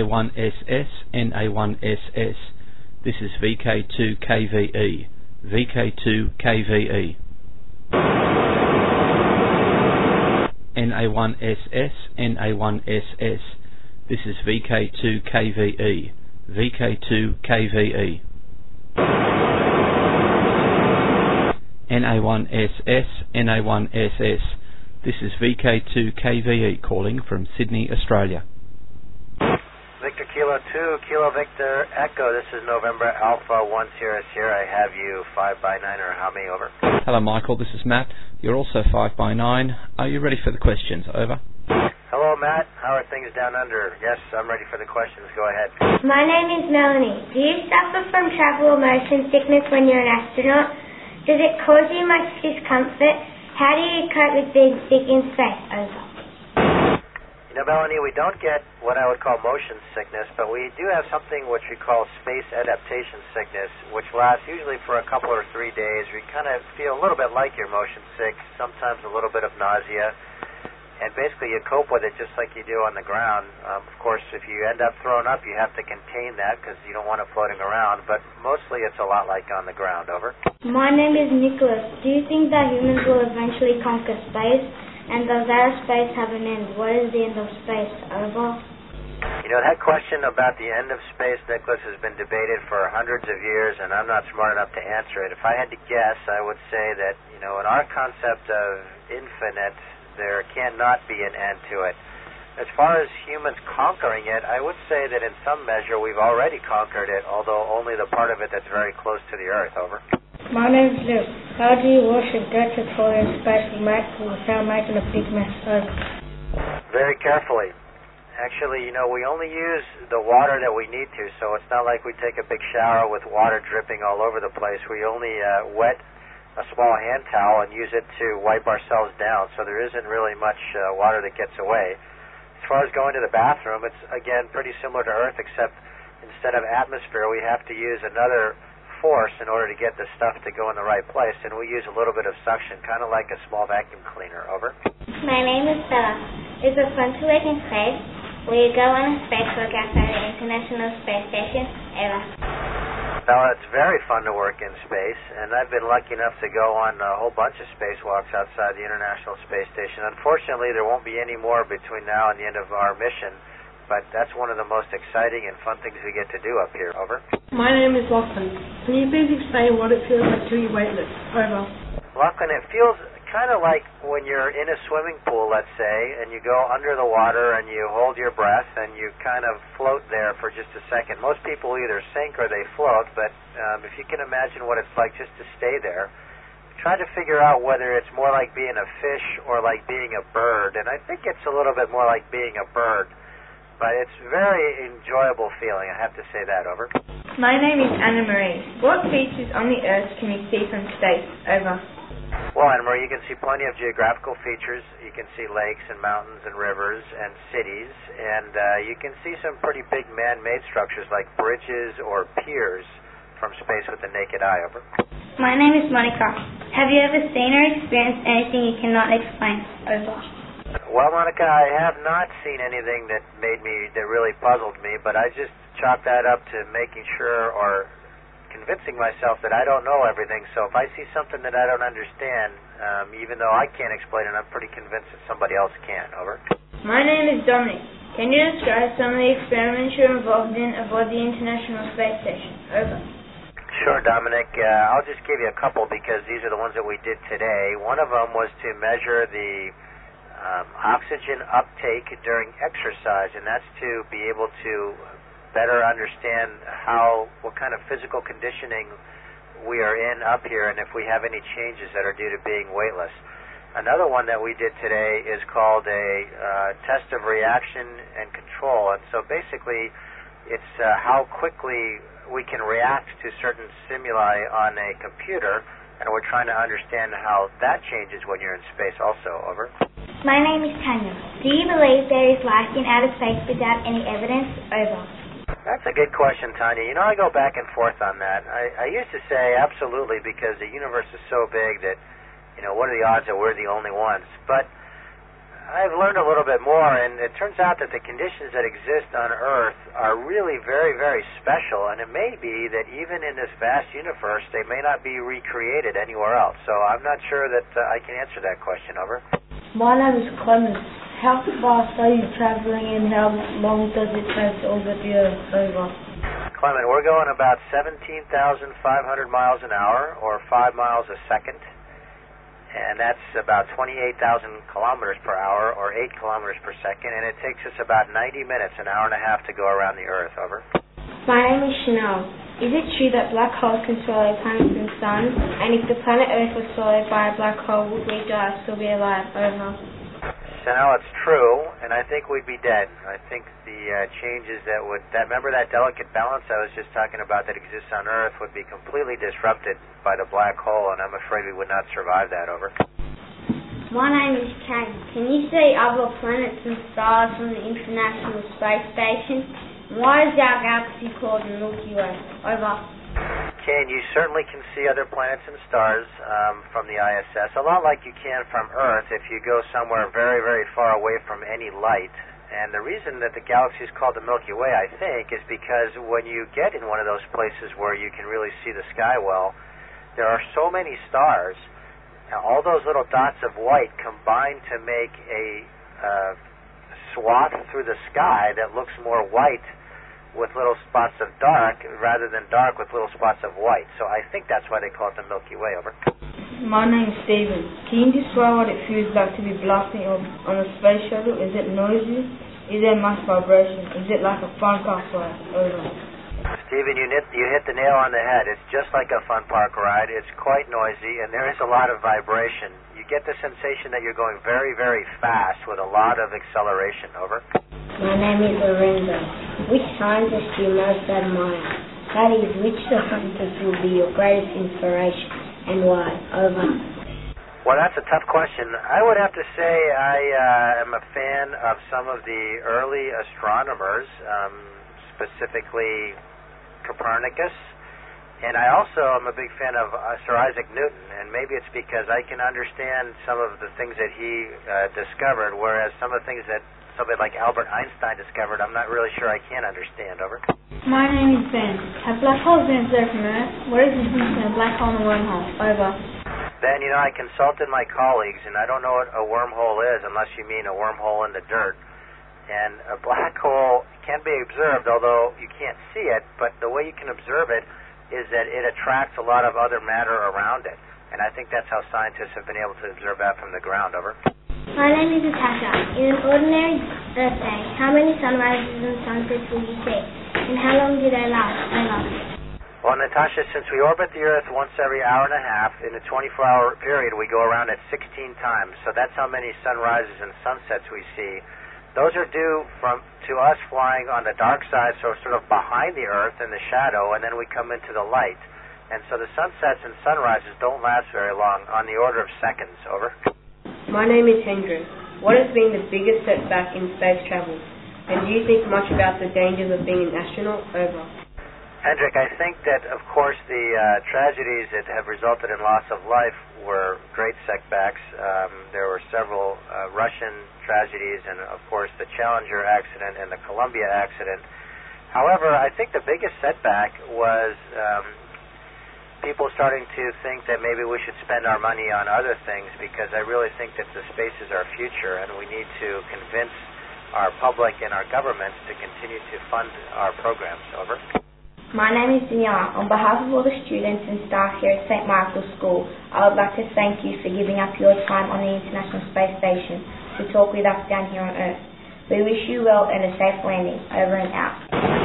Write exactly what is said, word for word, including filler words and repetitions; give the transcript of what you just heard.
A one S S, N A one S S. This is V K two K V E, V K two K V E. N A one S S, N A one S S. This is V K two K V E, V K two K V E. N A one S S, N A one S S. This is V K two K V E calling from Sydney, Australia. Victor Kilo two, Kilo Victor Echo, this is November Alpha one Sierra Sierra. I have you five by nine, or how many, over? Hello Michael, this is Matt. You're also five by nine. Are you ready for the questions? Over. Hello Matt, how are things down under? Yes, I'm ready for the questions. Go ahead. My name is Melanie. Do you suffer from travel or motion sickness when you're an astronaut? Does it cause you much discomfort? How do you cope with being sick in space? Over. You know, Melanie, we don't get what I would call motion sickness, but we do have something which we call space adaptation sickness, which lasts usually for a couple or three days. We kind of feel a little bit like you're motion sick, sometimes a little bit of nausea, and basically you cope with it just like you do on the ground. Um, of course, if you end up throwing up, you have to contain that because you don't want it floating around, but mostly it's a lot like on the ground. Over. My name is Nicholas. Do you think that humans will eventually conquer space? And does outer space have an end? What is the end of space? Over. You know, that question about the end of space, Nicholas, has been debated for hundreds of years, and I'm not smart enough to answer it. If I had to guess, I would say that, you know, in our concept of infinite, there cannot be an end to it. As far as humans conquering it, I would say that in some measure we've already conquered it, although only the part of it that's very close to the Earth. Over. My name's Luke. How do you wash a dirty toy in space without making a big mess? Over. Very carefully. Actually, you know, we only use the water that we need to, so it's not like we take a big shower with water dripping all over the place. We only uh, wet a small hand towel and use it to wipe ourselves down, so there isn't really much uh, water that gets away. As far as going to the bathroom, it's, again, pretty similar to Earth, except instead of atmosphere, we have to use another force in order to get the stuff to go in the right place, and we use a little bit of suction, kind of like a small vacuum cleaner. Over. My name is Bella. Is it fun to work in space? Will you go on a spacewalk outside the International Space Station? Over. Bella, it's very fun to work in space, and I've been lucky enough to go on a whole bunch of spacewalks outside the International Space Station. Unfortunately, there won't be any more between now and the end of our mission, but that's one of the most exciting and fun things we get to do up here. Over. My name is Lachlan. Can you please explain what it feels like to be weightless? Over. Lachlan, it feels kind of like when you're in a swimming pool, let's say, and you go under the water and you hold your breath and you kind of float there for just a second. Most people either sink or they float, but um, if you can imagine what it's like just to stay there, try to figure out whether it's more like being a fish or like being a bird, and I think it's a little bit more like being a bird. But it's a very enjoyable feeling, I have to say that. Over. My name is Anna Marie. What features on the Earth can we see from space? Over. Well, Anna Marie, you can see plenty of geographical features. You can see lakes and mountains and rivers and cities, and uh, you can see some pretty big man-made structures like bridges or piers from space with the naked eye. Over. My name is Monica. Have you ever seen or experienced anything you cannot explain? Over. Well, Monica, I have not seen anything that made me, that really puzzled me, but I just chalk that up to making sure or convincing myself that I don't know everything. So if I see something that I don't understand, um, even though I can't explain it, I'm pretty convinced that somebody else can. Over. My name is Dominic. Can you describe some of the experiments you're involved in aboard the International Space Station? Over. Sure, Dominic. Uh, I'll just give you a couple because these are the ones that we did today. One of them was to measure the Um, oxygen uptake during exercise, and that's to be able to better understand how, what kind of physical conditioning we are in up here, and if we have any changes that are due to being weightless. Another one that we did today is called a uh, test of reaction and control, and so basically it's uh, how quickly we can react to certain stimuli on a computer, and we're trying to understand how that changes when you're in space also. Over. My name is Tanya. Do you believe there is life in outer space without any evidence? Over. That's a good question, Tanya. You know, I go back and forth on that. I, I used to say absolutely because the universe is so big that, you know, what are the odds that we're the only ones? But I've learned a little bit more, and it turns out that the conditions that exist on Earth are really very, very special, and it may be that even in this vast universe, they may not be recreated anywhere else. So I'm not sure that uh, I can answer that question. Over. My name is Clement. How fast are you traveling, and how long does it take to orbit the Earth? Over. Clement, we're going about seventeen thousand five hundred miles an hour, or five miles a second. And that's about twenty-eight thousand kilometers per hour, or eight kilometers per second, and it takes us about ninety minutes, an hour and a half to go around the Earth. Over. My name is Chanel. Is it true that black holes can swallow planets and suns? And if the planet Earth was swallowed by a black hole, would we die or still be alive? Over. Chanel, it's true, and I think we'd be dead. I think the uh, changes that would, that remember that delicate balance I was just talking about that exists on Earth would be completely disrupted by the black hole, and I'm afraid we would not survive that. Over. My name is Kane. Can you see other planets and stars from the International Space Station? Why is our galaxy called the Milky Way? Over. Kane, you certainly can see other planets and stars um, from the I S S, a lot like you can from Earth if you go somewhere very, very far away from any light. And the reason that the galaxy is called the Milky Way, I think, is because when you get in one of those places where you can really see the sky well, there are so many stars, and all those little dots of white combine to make a uh, swath through the sky that looks more white with little spots of dark rather than dark with little spots of white. So I think that's why they call it the Milky Way. Over. My name's Steven. Can you describe what it feels like to be blasting on, on a space shuttle? Is it noisy? Is there much vibration? Is it like a fun car ride? Over. Steven, you hit, you hit the nail on the head. It's just like a fun park ride. It's quite noisy, and there is a lot of vibration. You get the sensation that you're going very, very fast with a lot of acceleration. Over. My name is Lorenzo. Which scientist do you most admire? That is, which scientist will be your greatest inspiration and why? Over. Well, that's a tough question. I would have to say I uh, am a fan of some of the early astronomers, um, specifically Copernicus, and I also am a big fan of uh, Sir Isaac Newton, and maybe it's because I can understand some of the things that he uh, discovered, whereas some of the things that somebody like Albert Einstein discovered, I'm not really sure I can understand. Over. My name is Ben. Have black holes been observed from Earth? What is the difference between a black hole and a wormhole? Over. Ben, you know, I consulted my colleagues, and I don't know what a wormhole is unless you mean a wormhole in the dirt. And a black hole can be observed, although you can't see it, but the way you can observe it is that it attracts a lot of other matter around it. And I think that's how scientists have been able to observe that from the ground. Over. My name is Natasha. In an ordinary Earth day, how many sunrises and sunsets will you see? And how long do they last? Over. Well, Natasha, since we orbit the Earth once every hour and a half, in a twenty-four hour period, we go around it sixteen times. So that's how many sunrises and sunsets we see. Those are due from to us flying on the dark side, so sort of behind the Earth in the shadow, and then we come into the light. And so the sunsets and sunrises don't last very long, on the order of seconds. Over. My name is Hendrik. What has been the biggest setback in space travel? And do you think much about the dangers of being an astronaut? Over. Hendrik, I think that, of course, the uh, tragedies that have resulted in loss of life were great setbacks. Um, there were several uh, Russian tragedies and, of course, the Challenger accident and the Columbia accident. However, I think the biggest setback was um, people starting to think that maybe we should spend our money on other things, because I really think that the space is our future, and we need to convince our public and our governments to continue to fund our programs. Over. My name is Daniela. On behalf of all the students and staff here at Saint Michael's School, I would like to thank you for giving up your time on the International Space Station to talk with us down here on Earth. We wish you well and a safe landing. Over and out.